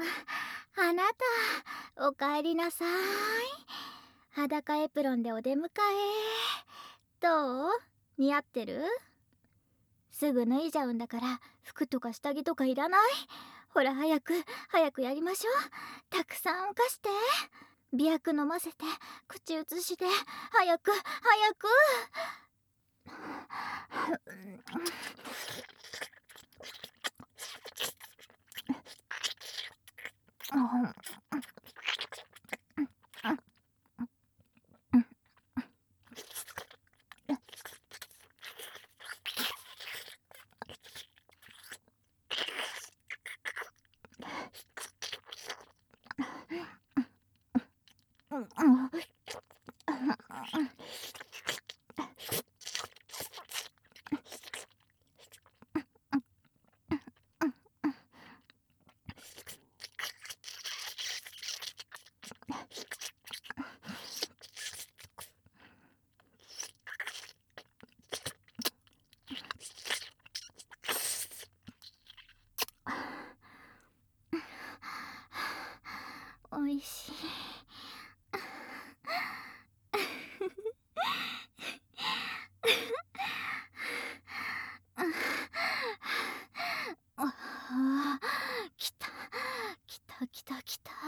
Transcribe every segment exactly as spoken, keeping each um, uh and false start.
あなた、おかえりなさい。裸エプロンでお出迎え。どう？似合ってる？すぐ脱いじゃうんだから、服とか下着とかいらない。ほら、早く早くやりましょう。たくさん犯して。媚薬飲ませて、口移しで、早く早く。おいしい。あ、来た来た来た来た。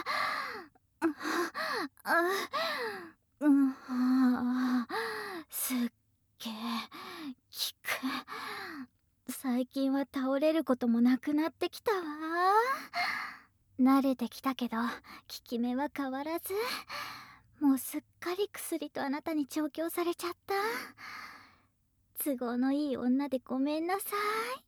あ、うん、すっげえ効く。最近は倒れることもなくなってきたわ。慣れてきたけど効き目は変わらず。もうすっかり薬とあなたに調教されちゃった。都合のいい女でごめんなさい。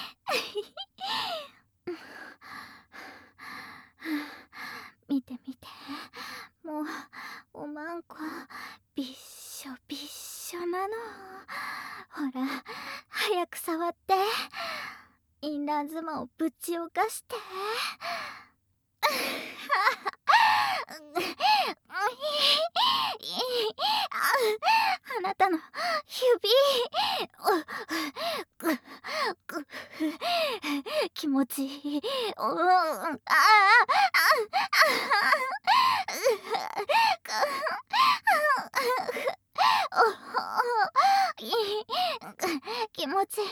見て見て、もうおまんこびっしょびっしょなの。ほら、早く触って。インラン妻をぶちおかして。あなたの指、気持ちいい。うん、ああ、気持ちいい。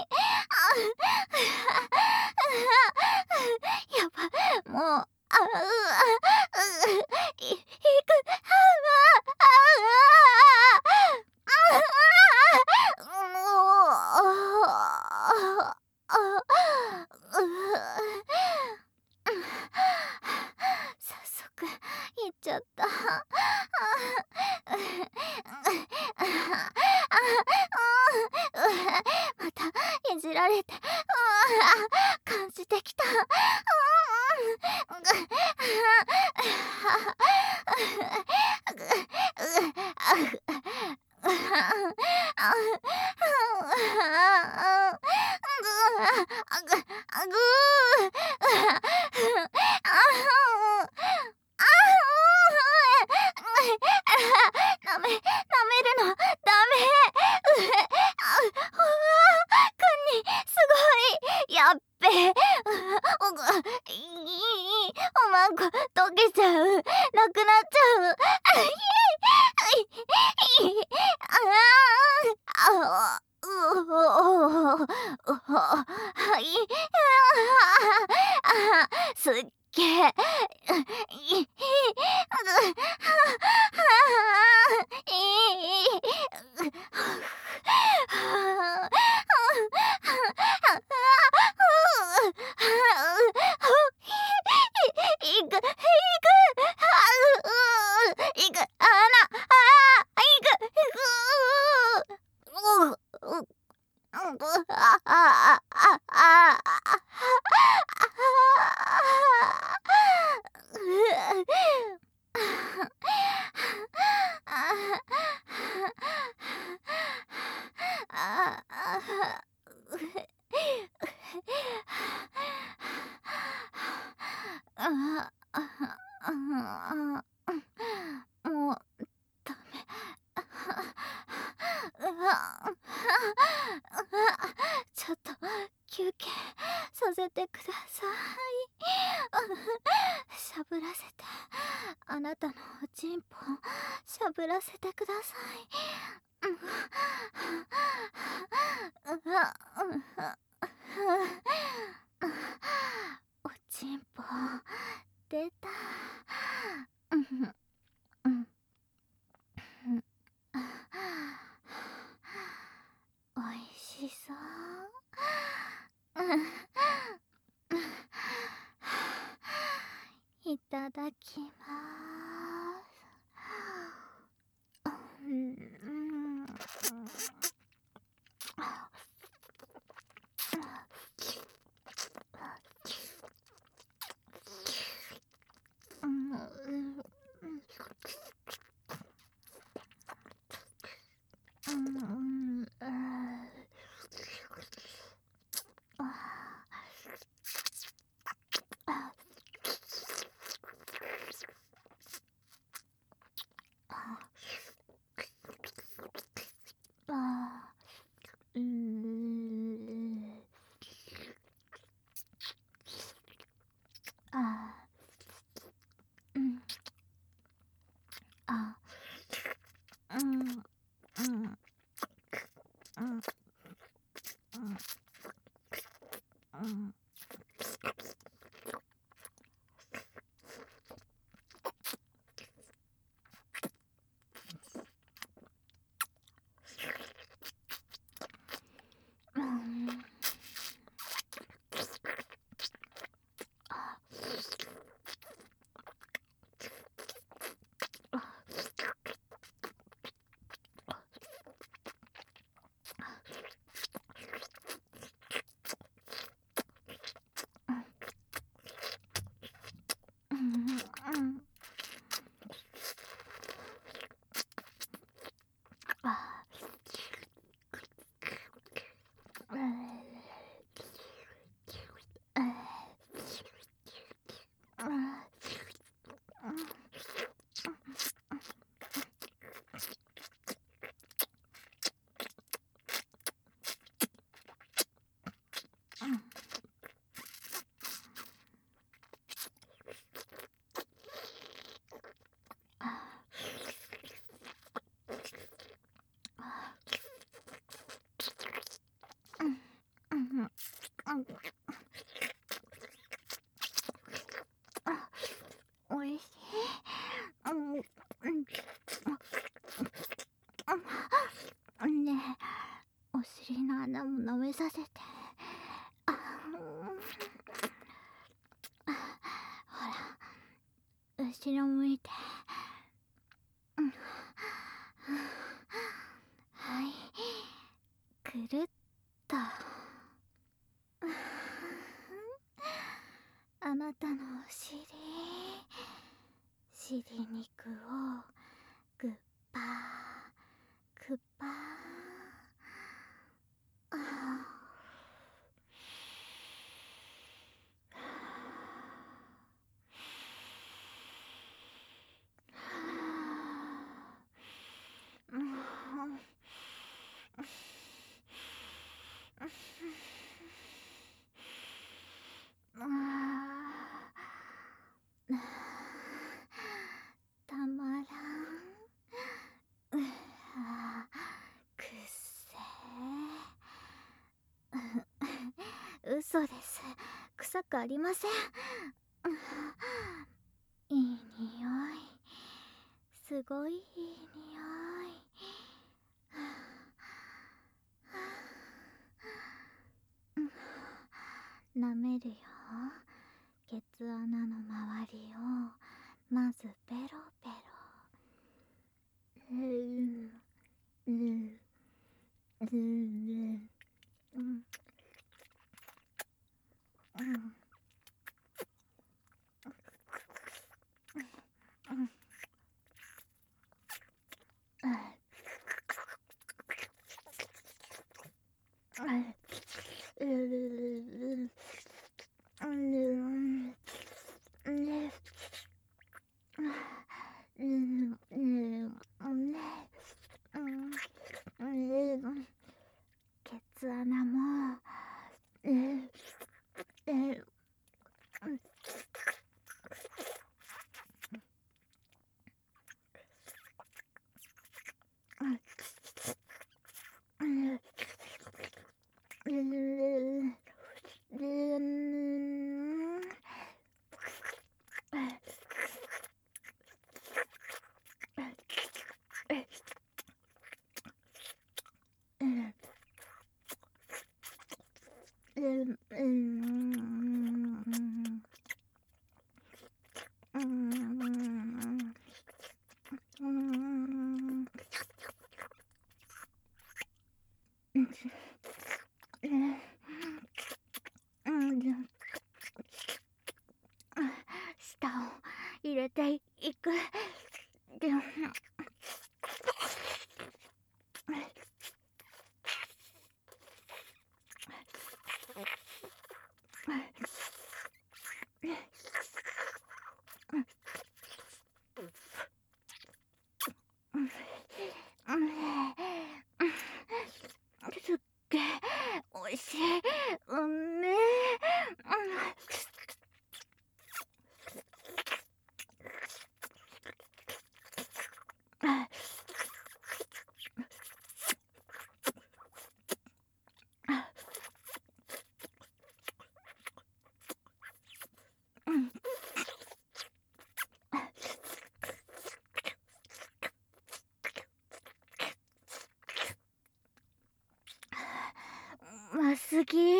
やば、もう、あう、い、いく、早速行っちゃった。またいじられて感じてきた。なめ、なめるのダメ。あ、うわー、くんにすごい。やっべえ。おぐ、いい、おまんこ溶けちゃう。なくなっちゃう。あい、いい、ああ、あうお、うお、はい、ああ、すっげえ。いい、いく、いく、いく、あな、あ、いく、う、う、う、あ、あ、あ、あ、もうダメ。ちょっと休憩させてください。 しゃぶらせて、あなたのおちんぽしゃぶらせてください。うんおちんぽ出た。うんうんうんおいしそう。いただきます。うんうんうんうんあうんあうんあうんうんうんうんうんうんあおいしい。うんうんねえ、お尻の穴も舐めさせて。あほら、後ろ向いて。はい、くるっと。あなたのお尻、尻肉をグッパーグッパー。あうんたまらん。うわくっせー嘘です。臭くありません。いい匂い、すごいいい匂い。舐めるよ。ケツ穴の周りをまずペロペロ。うんうんうんうんうんケツ穴もれていく。でもすっげえおいしい。うめえ。うますぎ。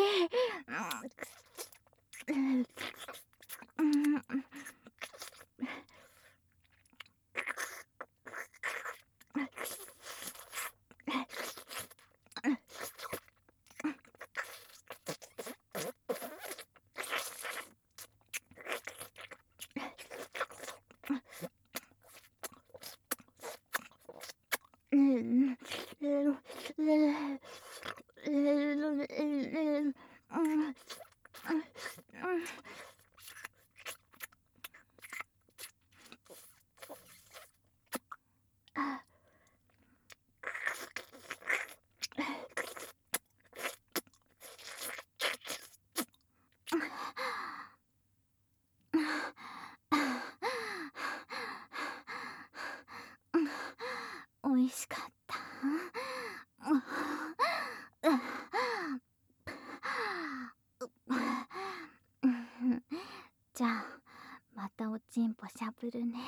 おいしかった。じゃあまたおちんぽしゃぶるね。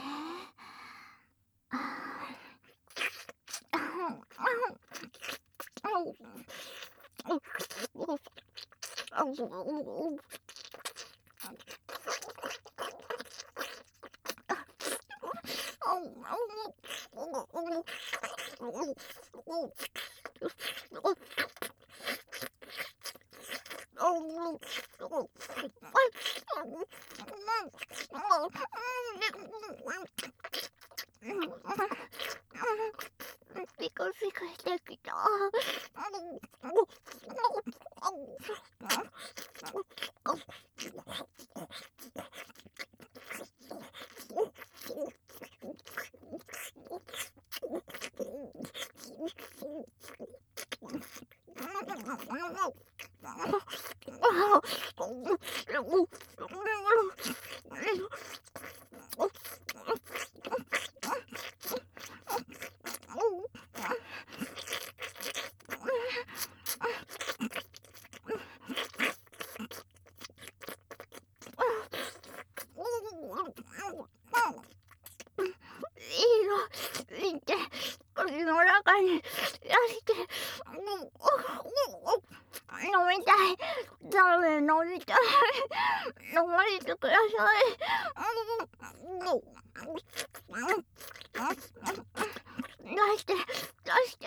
ピクピクしてきた。いいの、いて、口の中にやして飲みたい。ダメ、飲みたい。飲ませてください。出して、出して。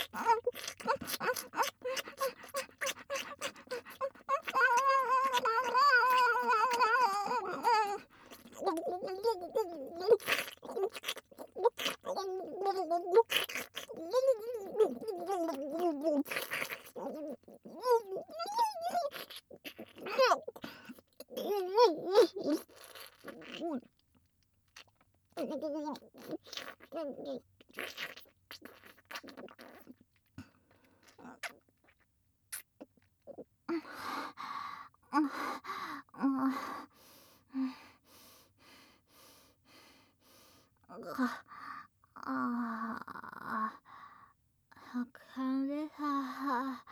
ああ、疲れた。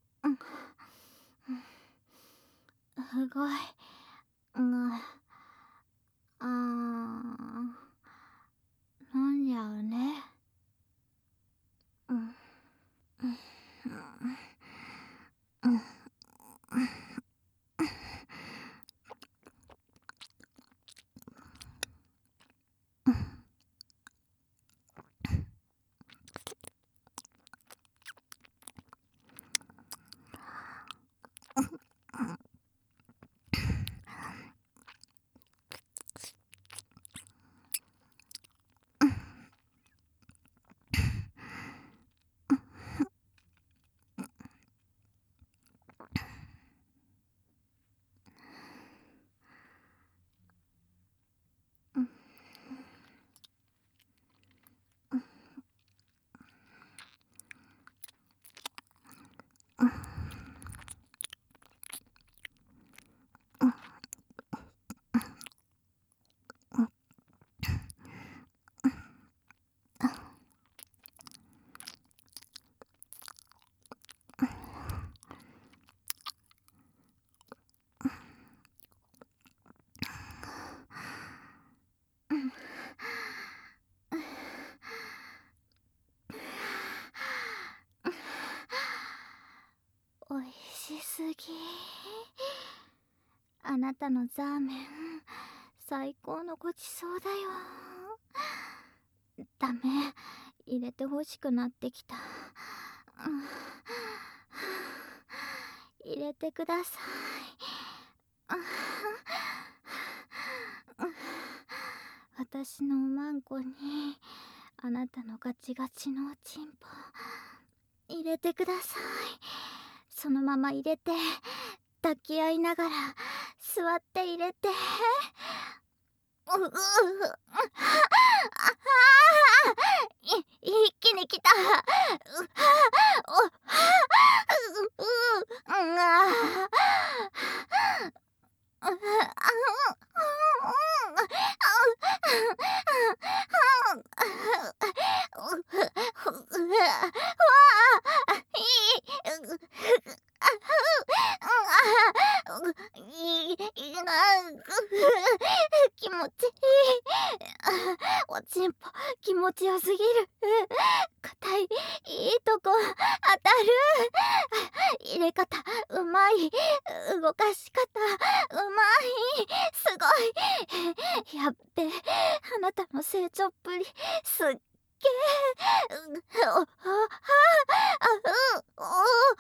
すごい。うん、ああ、飲んじゃうね。うん、うん、うん、 あなたのザーメン最高のごちそうだよ。ダメ、入れてほしくなってきた。入れてください。私のおまんこにあなたのガチガチのおちんぽ入れてください。そのまま入れて抱き合いながら座って入れて。うううい一気にきた。うおうううんあいいな気持ちいい。おちんぽ気持ちよすぎる。硬いいいとこ当たる。入れ方うまい。動かし方うまい。すごい。やっべ、あなたの成長っぷりすっげえ。おおはあうお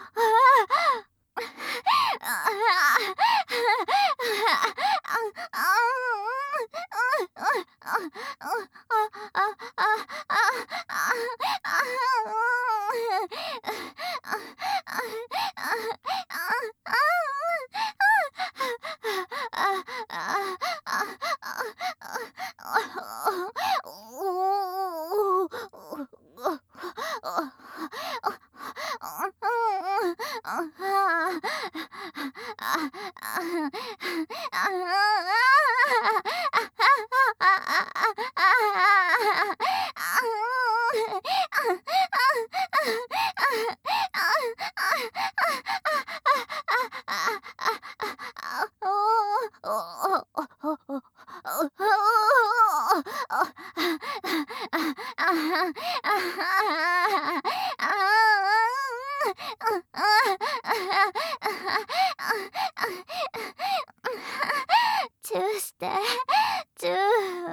チューしてチュー。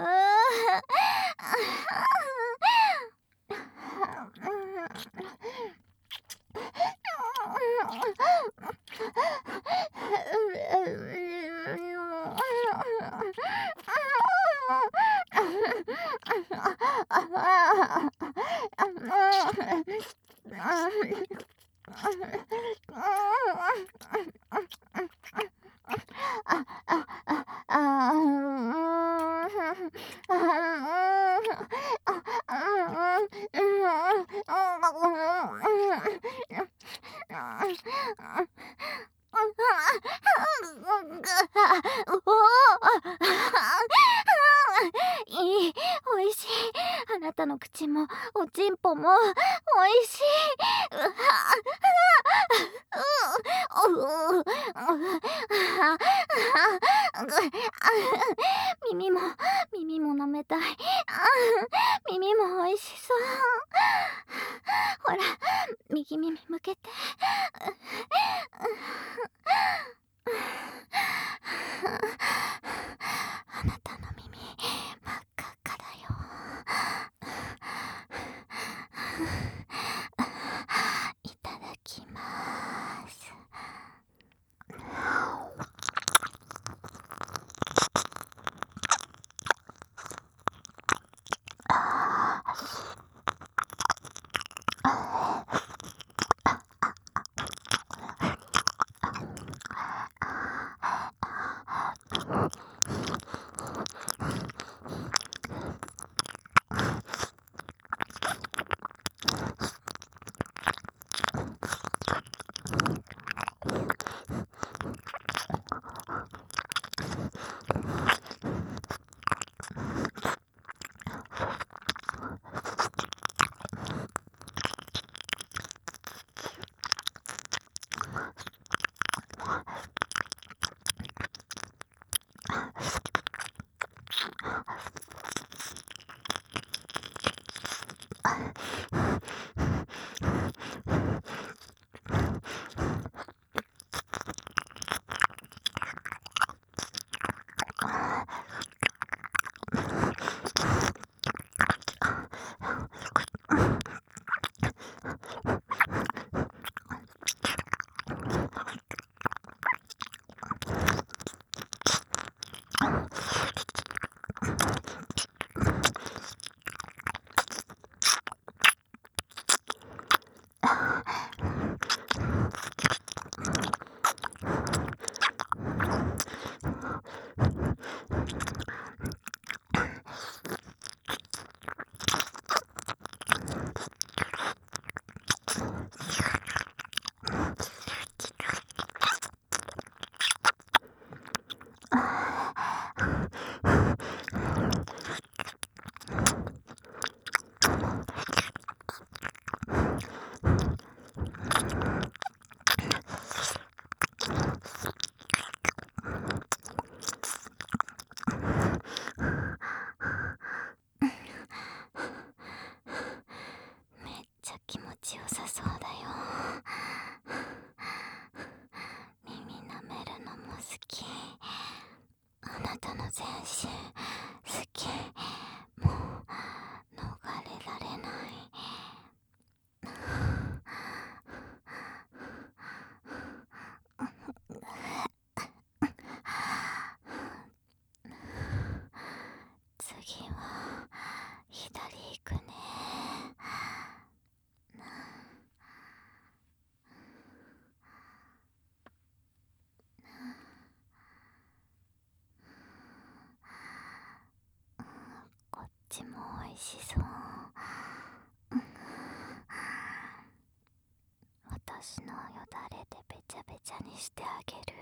いい、おいしい。あなたの口もおちんぽもおいしい。うはうう耳も耳も舐めたい。耳もおいしそう。ほら右耳向けて。あなたの耳真っ赤っかだよ。いただきます。 気持ちよさそうだよ。耳舐めるのも好き。あなたの全身好き。もう逃れられない。次は左行くね。こっちもおいしそう。私のよだれでべちゃべちゃにしてあげる。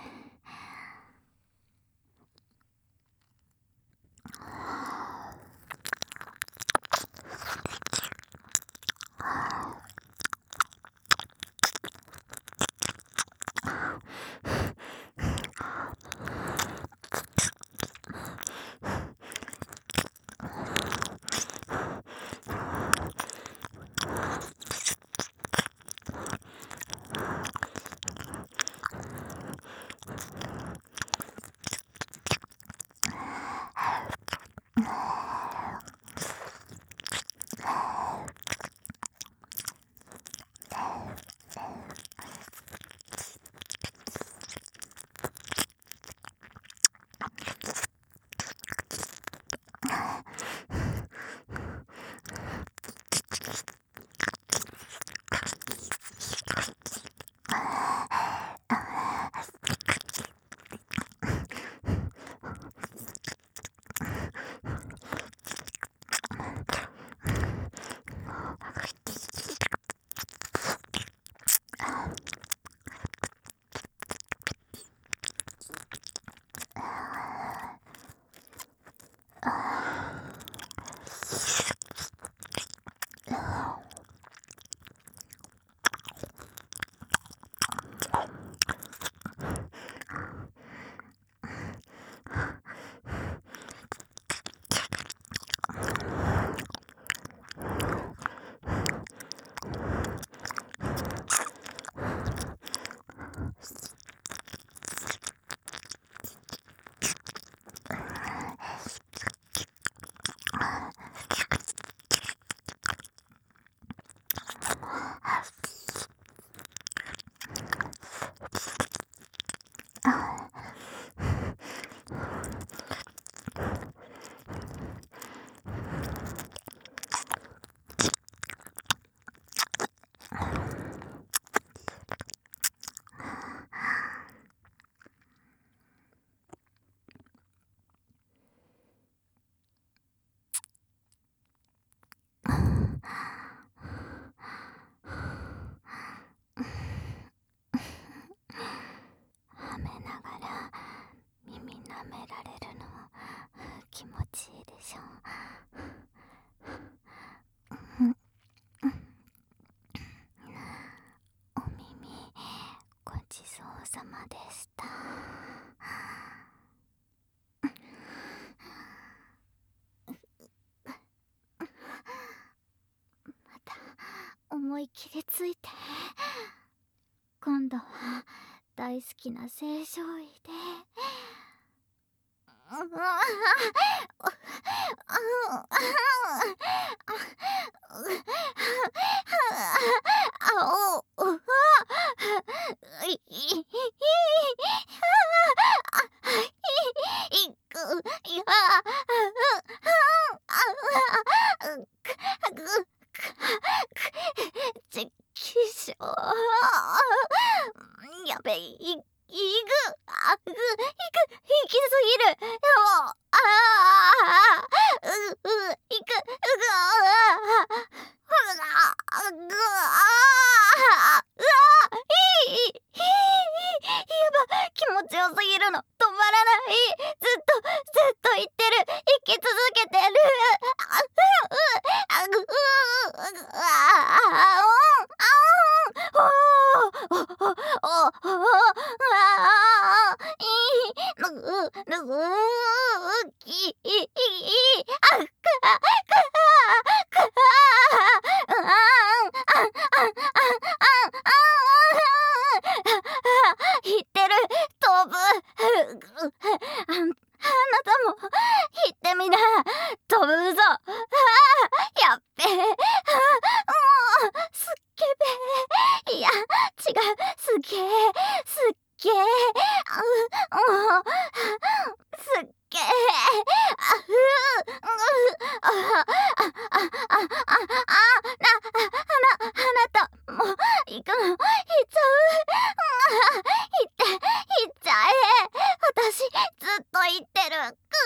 はめながら耳舐められるの気持ちいいでしょ。お耳ごちそうさまでした。また思い切りついて。今度は大好きな正常位で。やべえ、い、いぐ、あぐ、いく、いきすぎる。もう、ああ、う、う、いく、うぐ、ああ、うぐ、ああ、うわ、いい、いい、やば、気持ちよすぎるの、止まらない。 いずっとずっと言ってる生き続けてるあうあぐうああおんあおんおおおあいぬぬきいあかかかあんあんあんあんあん言ってる飛ぶあんあなたも言ってみな飛ぶぞあやっべもうすっげべいや違うすげえすっげえあもうすっげえあふうあああああああなあなあなたもう行くの行っちゃう行って行っちゃえ私ずっと言ってるくあう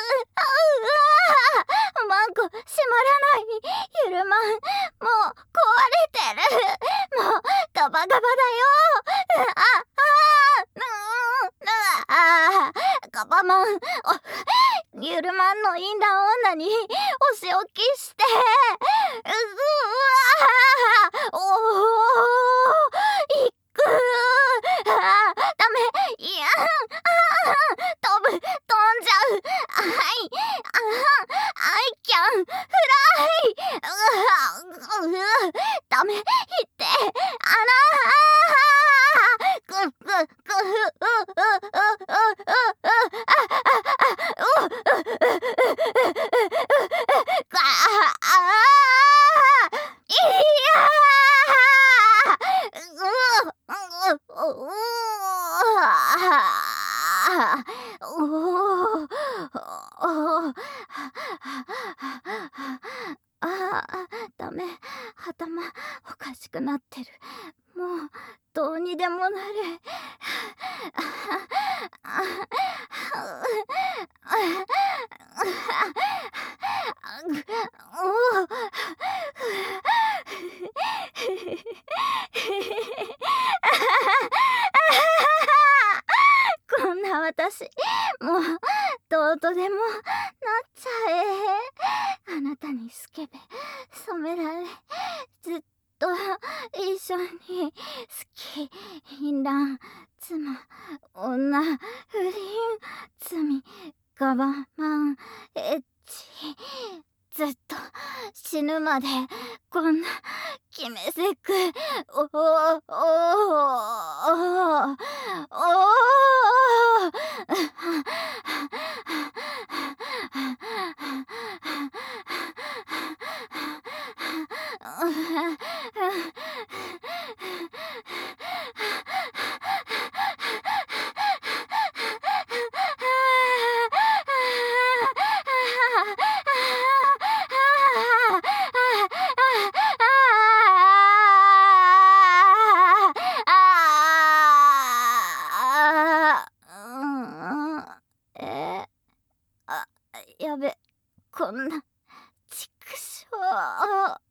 わマンコ閉まらないゆるまんもう壊れてるもうガバガバだよああぬぬあガバマンゆるまんの淫乱女にお仕置きしてうわおおいくあダメいや飛ぶ飛んじゃうあいあI can fly うわうわダメ言ってあらぐぐぐううううううダメ頭おかしくなってるもうどうにでもなれこんな私もうどうとでもなっちゃえあなたにスケベ染められずっと一緒に好き淫乱妻女不倫罪ガバマンエッチずっと死ぬまでこんな決めせくおおおおおやべこんなちくしょう